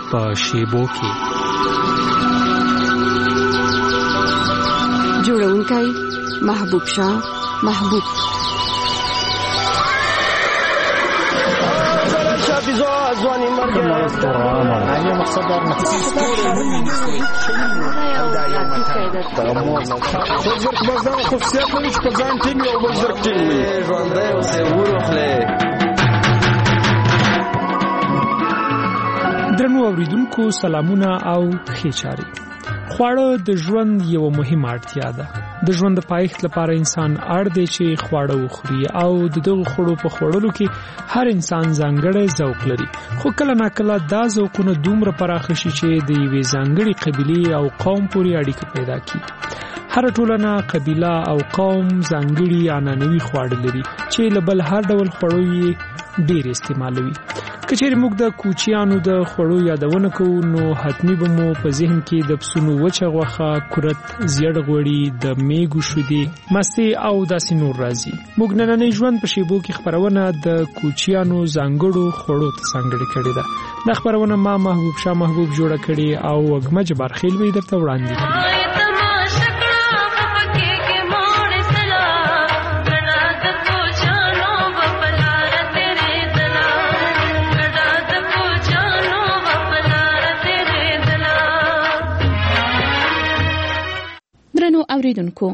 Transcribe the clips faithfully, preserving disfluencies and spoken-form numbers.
په شیبو کې. جوړونکی محبوب شاه محبوب. شافیزو ځواني مرګ نه مقصد در نه وزرک بازار خصوصیت لري چې په ځان ټیم یو وزرک ټیم وي ژوندی اوسې وروخلې. درنو اوریدونکو سلامونه او ښې چارې. خواړه د ژوند یو مهمه اړتیا ده. د ژوند د پایښت لپاره انسان اړ دی چې خواړه وخوري او د دغه خوړو په خوړلو کې هر انسان ځانګړی ذوق لري. خو کله ناکله دا ذوقونه دومره پراخه شي چې د یوې ځانګړې قبیلې او قوم پورې اړیکه پیدا کړي. هر ټولنه، قبیله او قوم ځانګړي عنعنوي خواړه لري چې له بل هر ډول خوړو یې ډېر استعمالوي. کچېرې موږ د کوچیانو د خوړو یادونه کوو نو حتمي به مو په ذهن کې د پسونو وچه غوښه، کورت، زیړ غوړي، د میږو شیدې، مستې او داسې نور راځي. موږ نننی ژوند په شیبو کې خبرونه د کوچیانو ځانګړو خوړو ته ځانګړې کړې ده. دا خبرونه ما محبوب شاه محبوب جوړه کړې او وږمه جبارخیل به درته وړاندې کړي. اوریدونکو،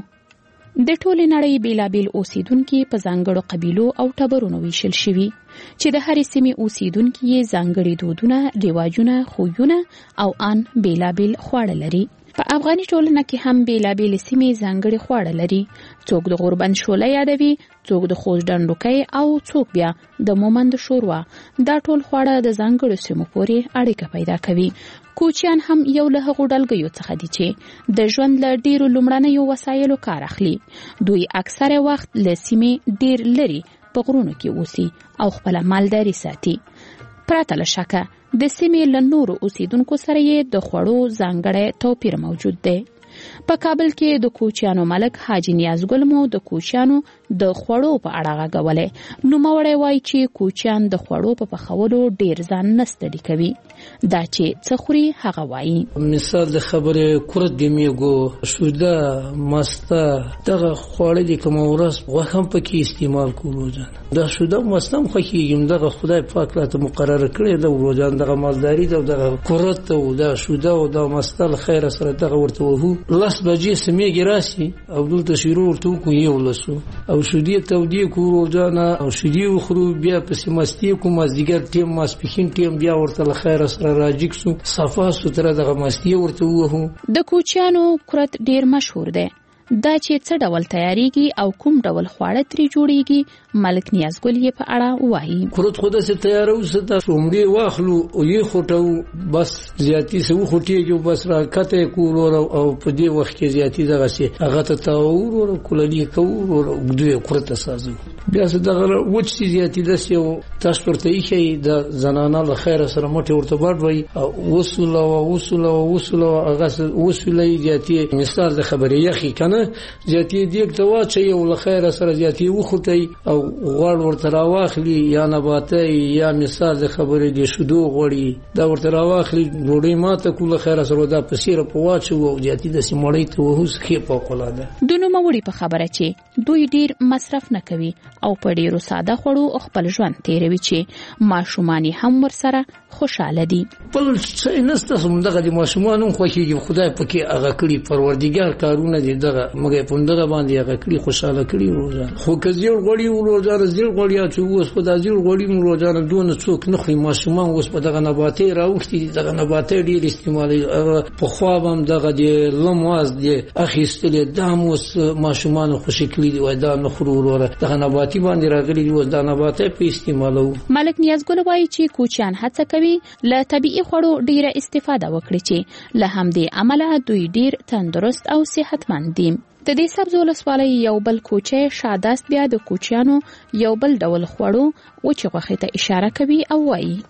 د ټولې نړۍ بیلابیل اوسیدونکي په ځانګړو قبیلو او ټبرونو ویشل شوي چې د هرې سیمې اوسیدونکي یې ځانګړي دودونه، رواجونه، خویونه او ان بیلابیل خواړه لري. په افغاني ټولنه کې هم بیلابیل سیمې ځانګړي خواړه لري. څوک د غوربند شوله یادوي، څوک د خوږ ډنډوکی او څوک بیا د مومند شوروا. دا ټول خواړه د ځانګړو سیمو پورې اړیکه پیدا کوي. کوچیان هم یو له هغو ډلګیو څخه دي چې د ژوند له ډیرو لومړنیو وسایلو کار اخلي. دوی اکثره وخت له سیمې ډیر لري په غرونو کې اوسي او خپل مالداري ساتي. پرته له شکه د سیمې له نورو اوسیدونکو سره یې د خوړو ځانګړی توپیر موجود دی. په کابل کې د کوچیانو ملک حاجی نیازګل مو د کوچیانو د خوړو په اړه غږولې. نوموړی وایي چې کوچیان د خوړو په پخولو ډیر ځان نه ستړي کوي. دا چې څه خوري هغه وایي. مثال د خبرې کورت د میږو، شوده، مسته، دغه خواړه دي کوم ورځ غوښه هم پکې استعمال کوو. دا شوده مسته هم خوښیږي، دغه خدای پاک راته مقرره کړی د ورځان دغه مالداري ده. دغه کورت او دا شوده او دا مسته خیر سره دغه ورته وو لس بجې سمېږي راسي او دلته شروع ورته وکړو یو لسو او شودې تودې کورو ځانه او شودې وخورو، بیا پسې مستې کوم مازدیګر ټیم ماسپښین ټیم بیا ورته له خیره سره راجیک سو صفا ستره دغه مستې ورته ووهو. د کوچیانو کورت ډیر مشهور دی. دا چې څه ډول تیاریږي او کوم ډول خواړه ترې جوړیږي ملک نیازګل یې په اړه وایي. کورت خو داسې تیارو څه څومره واخلو او یې خوټو بس زیاتی سه وخټیږي بس راکته کولو او په دې وخت کې زیاتی دغه سي هغه ته تاور او کوللی کوور او دوی کورت سازو بیا څه دغه وچ سي زیاتی داسې او تاسو ورته یې د زنانه له خیر سره مټه ورته باد وای او وصول او وصول او وصول هغه وصولې زیاتی مثال د خبرې یخي کنه زیاتی دیګ ته واچي او له خیر سره زیاتی وخټي او غوړ ورته راواخلي یا نباتي یا مثال د خبرې د شودو غوړي دا ورته راواخلي ډوډۍ ماته کوله خیر سره دا پسیره په واچو او زیاتی د سیمړی ته وهوس خې په کولاده دونو موري په خبره چې دوی ډیر مصرف نه کوي او په ډیرو ساده خوړو خپل ژوند تیروي چې ماشومان هم ورسره خوشاله دي. بل څه نسته سمندغه د ماشومان خوښيږي خدای پکې هغه کړی پروردګار کارونه دي دغه مګې پوندغه باندې هغه کړی خوشاله کړی روزان خو کزیړ غوړي روزان زیړ غوړي چې اوس په دازیړ غوړي روزان دون څوک نه خو ماشومان اوس په دغه نباتي راوختي دغه نباتي ډیر استعمالي په خو هم دغه د لمواز دي اخیستل داموس ماشومان خوشی کړی دی وای دا نخرو وروره دغه نباتي باندې راغلي دی دا نباتي په استعمالو. ملک نیازګل وایي چې کوچیان هڅه کوي له طبيعي خوړو ډیره استفاده وکړي چې له همدې عمله دوی ډیر تندرست او صحتمند دي. د دې سبزو ولسوالۍ یو بل کوچه شاداست بیا د کوچیانو یو بل ډول خوړو او چې غوښه ته اشاره کوي او وایي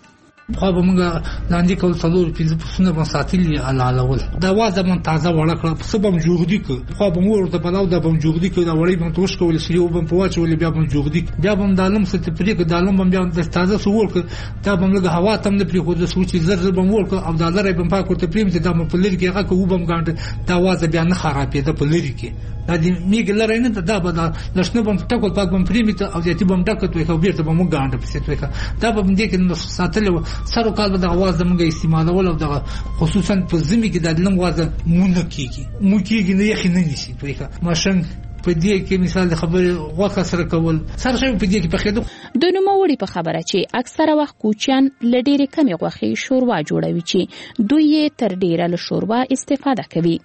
خو به موږ لاندې کول څلور پنځه پسونه به ساتلي علالول دا وازه من تازه وړه کړه په سبب جوړدي کو خو به مور د بلاو د بم جوړدي کو دا وړي بم توش کول شي او بم پواچول بیا بم جوړدي بیا بم دالم ست پرې ک دالم بم بیا د تازه سوور ک دا بم له هوا تم نه پرې خو د سوچ زر زر بم ور ک او دا لری بم پاک ورته پریم چې دا په لری کې هغه کو بم ګاند دا وازه بیا نه خرابې ده په لری کې دا د میګ لری نه دا به دا لښنه بم ټکول پاک بم پریم ته او دې بم ټکټ وې خو بیرته بم ګاند په ست وې دا بم دې کې ساتل سره کال د اواز د موږ استعمالول او د خصوصا په زمي کې د لنګ وازه مونږ کیږي مو کیږي نه یې نه نشي توګه ماشين په دې کې مثال د خبرې غوښه سره کول سره شي په دې کې په خېدو د نوموړي په خبره چې اکثره وخت کوچیان لډېرې کمې غوښې شوروا جوړوي چې دوی یې تر ډېره له شوروا استفاده کوي.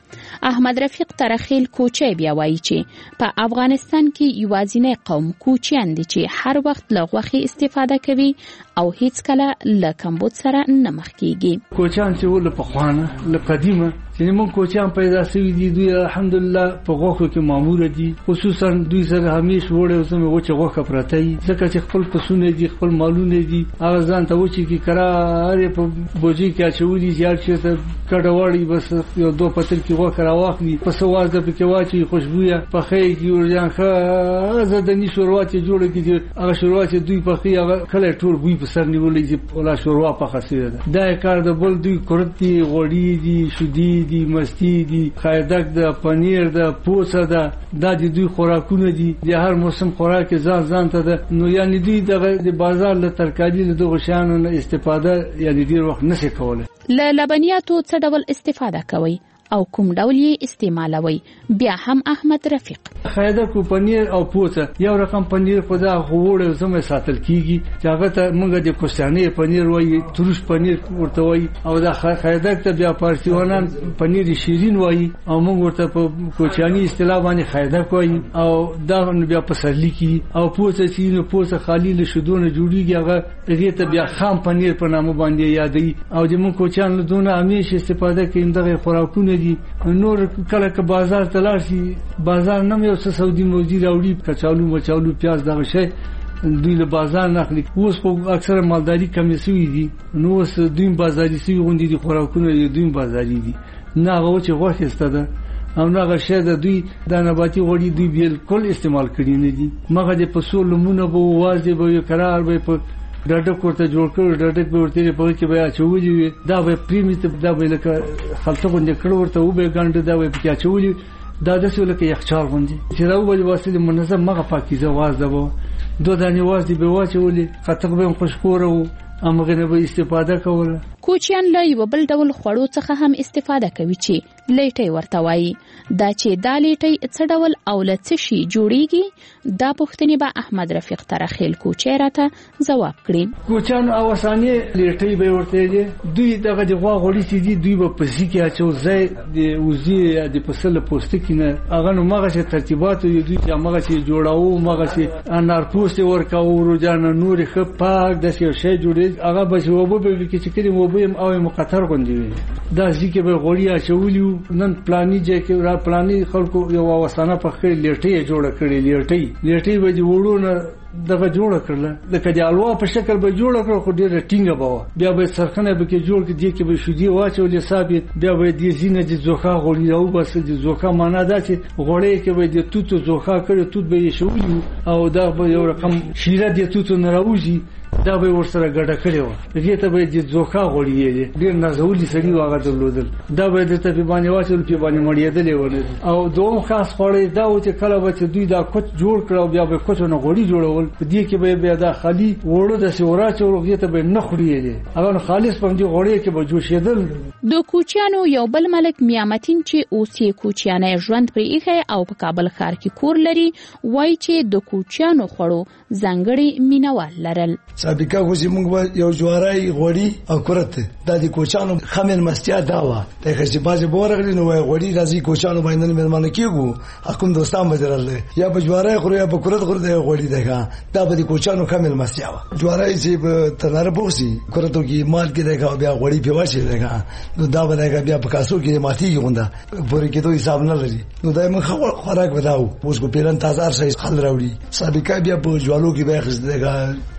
احمد رفیق ترخیل کوچی بیا وایي چې په افغانستان کې یوازینی قوم کوچیان دي چې هر وخت له غوښې استفاده کوي او هیڅ کله له کمبود سره نه مخ کیږي. کوچیان چې ول په خوانه له قدیمه چې موږ کوچیان پیدا شوي دي دوی الحمدلله په غوښو کې مامور دي خصوصا دوی سره همیش وړه او سمه وچه غوښه پرته دي ځکه چې خپل پسونه دي خپل مالونه دي هغه ځان ته وچی کې کرا په بوجي کې اچولي ځار چې ته کډواړي بس یو دوه پتر کې غوښه راواخلي په سواز د پکې واچي خوشبویا په خې کې ورځان ښه زدنی شوروا چې جوړه کیږي هغه شوروا چې دوی په خې هغه کله ټول بوی په سر نیولې چې ولا شوروا په خاصه ده دا کار د بل دوی کورتي غوړي دي شودي دي مستی دي خایدک د پنیر د پوڅه ده د دوی خوراکونه دي د هر موسم خوراک ځان ځان ته ده نو یعنی دوی د بازار له ترکاری له دغه شانو استفاده یعنی ډیر وخت نشي کوله. له لبنیاتو څه ډول استفاده کوي او کوم ډول یې استعمالوي؟ بیا هم احمد رفیق خایدک پنیر او پوڅه یو رقم پنیر په دا غوړ زمه ساتل کیږي چې هغه ته موږ د کوستاني پنیر وایي ترش پنیر ورته وایي او دا خایدک ته بیا پارسیوانان پنیر شیرین وایي او موږ ورته په کوچانی اصطلاح باندې خایدک وایي او دا بیا په سرلی کې او پوڅه چې نو پوڅه خالی له شودونه جوړیږي هغه هغه ته بیا خام پنیر په نامه باندې یادوي او د موږ کوچان له دونه همیشه استفاده کوي دغه خوراکونه دي. نور کله که بازار ته لاړ شي بازار نه یو څه سعودي موزي راوړي کچالو مچالو پیاز دغه شی دوی له بازار نه اخلي اوس خو اکثره مالداري کمې شوې دي نو اوس دوی بازاري شوي غونډې دي خوراکونه دوی بازاري دي نه هغه چې غوښه استاده او نه غشه د دوی د نباتي غوړي دوی بالکل استعمال کړي نه دي مګر د پسول لمونه به واځي به قرار به په ډاډه کوته جوړ کړو ډاډه به ورته په کې بیا چولې دا به پریمیټ دا به لکه خلطه غونډه کړو ورته و به ګاند دا به پکې چولې دا د څه لکه یخچال غونډه چې راو به واسطه منظم مغه پاکیزه واز ده وو دوه دانې واز دی به واچولې خطر به خوشپوره وو امغه نه به استفاده کوله. کوچیان له یو بل ډول خوړو څخه هم استفاده کوي چې لیټي ورته وایي دا چې دا لیټي څه ډول او له څه شي جوړیږي دا پوښتنې به احمد رفیق ترخیل کوچی راته ځواب کړي. کوچیان اوساني لیټي به ورته دي دوی دغه د غوا غوړي چې دي دوی په پسې کې اچو ځای د وزي د فصل پوسټ کې نه هغه نو مغه چې ترتیبات یې دوی چې مغه چې جوړاو مغه چې انار پوسټ ورکاو روزانه نور خ پاک د شي جوړي هغه به وبو به کې چې کړي وبو او مقطر غوندي دا ځکه به غوړي اچولیو نن پلاني ځای کې را پلاني خلکو یو وسانه په خې لیټي جوړ کړي لیټي لیټي به جوړونه دغه جوړ کړل د کډي الوا په شکل به جوړ کړو خو ډیره ټینګه بوا بیا به سرخنه به کې جوړ کې دي کې به شودي واچولې ثابت بیا به دې زینه د زوخه غوړي او بس د زوخه معنا دا چې غوړې کې به د توتو زوخه کړي توت به شوی او دا به یو رقم شیره د توتو نه راوځي دا به ورسره ګډه کړي و دې ته به د زوخه غوړي ډیر نازولي سړي واغه درلودل دا به د ته په باندې واچول په باندې مړیدلې ونه او دوم خاص خوري دا و چې کله به دوی دا کوچ جوړ کړو بیا به کوچ نه غوړي جوړول په دې کې به بیا دا خالي وړو د سورا چورغې ته به نه خوري هغه خالص په دې غوړي کې به جوشیدل. د کوچیانو یو بل ملک میامتین چې اوسې کوچیانه ژوند پرې ایښی او په کابل ښار کې کور لري وایي چې د کوچیانو خوړو ځانګړي مینوال لرل. سابقه خو زموږ یو جوارای غوړي او کرت د دې کوچانو خمن مستیا دا و ته چې بازه بورغلی نو غوړي راځي کوچانو باندې مېلمانه کیږي حکومت دوستان بدرل یا په جوارای خوري یا په کرت خوري د غوړي دغه دا به کوچانو خمن مستیا و جوارای چې په تنار بوسي کرتو کې مال کې دغه بیا غوړي په واشه دغه نو دا به دغه بیا په کاسو کې ماتي غونډه پورې کې دوی حساب نه لري نو دا موږ خوراک بداو اوس کو پیران تازه شي خل راوړي سابقه بیا په جوالو کې به خز دغه بوجونه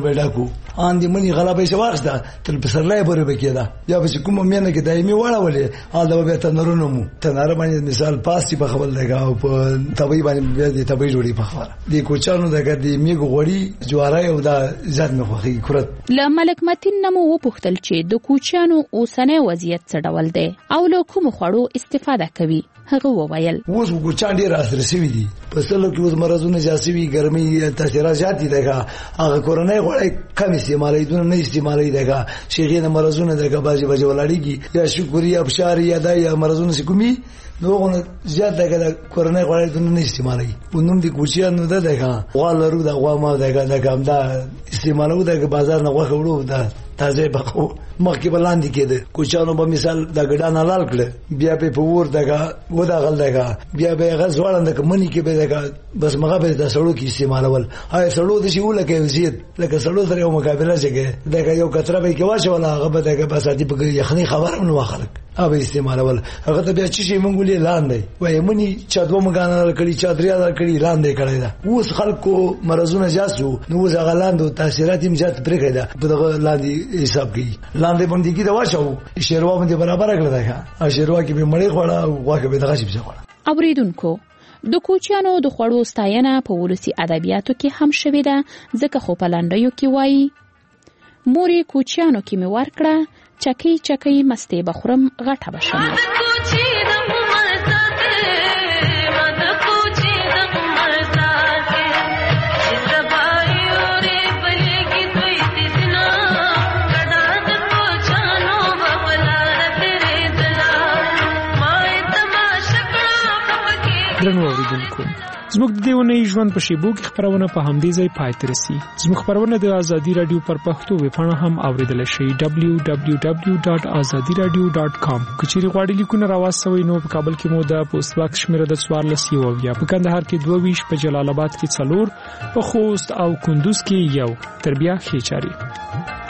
به ډاکو ان دې منی غلبې شواخته تل په سرلای پورې بکیدا یا به کوم مینه کې دایمي واړولې حال دا به تنرونو مو تنار باندې مثال پاسي په خپل لګا او په تبي باندې دې تبي جوړي په خبره دې کوچانو دغه دې میګو غوړي جوارای او دا ځات نه خوخي کرت ل ملک متین نمو وپختل چې د کوچانو اوسنۍ وضعیت څه ډول دی او له کوم خوړو استفاده کوي هغه وویل اوس کوچان ډیر اثر شوی دي په سلو کې اوس مرزونه جاسوي ګرمي تاثیرات زیات دي دغه هغه کورونای غوړي کم استعمالي دونه نه استعمالي دغه شیغې مرزونه دغه باجی باجی ولاړيږي یا شکریا ابشار یا د یا مرزونه سکومي نوونه زیات دغه کورونای غوړي دونه نه استعمالي ونوم دي کوچیان نه دغه غوالرو د غوا ما دغه دغه دا استعمالو دغه بازار نه غوخه وړو دا تازه بخو مخکې بلاندې کېده کوچانو په مثال د ګډان حلال کړ بیا په پور دغه ودا غل دغه بیا به غزوړند کمنې کې به دغه بس مغه به د سړو کې استعمالول هاي سړو د شی ولکه وزید لکه سړو سره یو مقابله شګه دغه یو کتره به کې واچول هغه به دغه بس دې په یخني خبرم نو خلک اوبه استعمالول هغه ته بیا چې مونږ لاندې وای منی چا دوه مګان کړي چا دریا کړي لاندې کړي دا اوس خلکو مرزونه جاسو نو زغ لاندې تاثیرات یې جات پرې کړه په دغه لاندې حساب کوي لاندې باندې کې دا واچو شیروا باندې برابر کړل دا شیروا کې به مړې خوړه او واکه به دغه شي خوړه اوریدونکو د کوچانو د خوړو ستاینه په ولسی ادبیاتو کې هم شوې ده ځکه خو په لاندیو کې وایي موري کوچانو کې مې ورکړه چکی چکی مسته بخورم غټه بشم درنو اوریدونکو زموږ د دیونه ژوند په شیبو کې خبرونه په همدې ځای پای ته رسي زموږ خبرونه د ازادي رادیو پر پښتو ویبپاڼه هم اوریدل شي دبلیو دبلیو دبلیو ډاټ ازادي رادیو ډاټ کام کچېری غواړئ لیکونه راوستوي نو په کابل کې مو د پوسټ باکس شمیره د څوارلس یو یا په کندهار کې دوه ویشت په جلال آباد کې څلور په خوست او کندوز کې یو تر بیا ښې چاري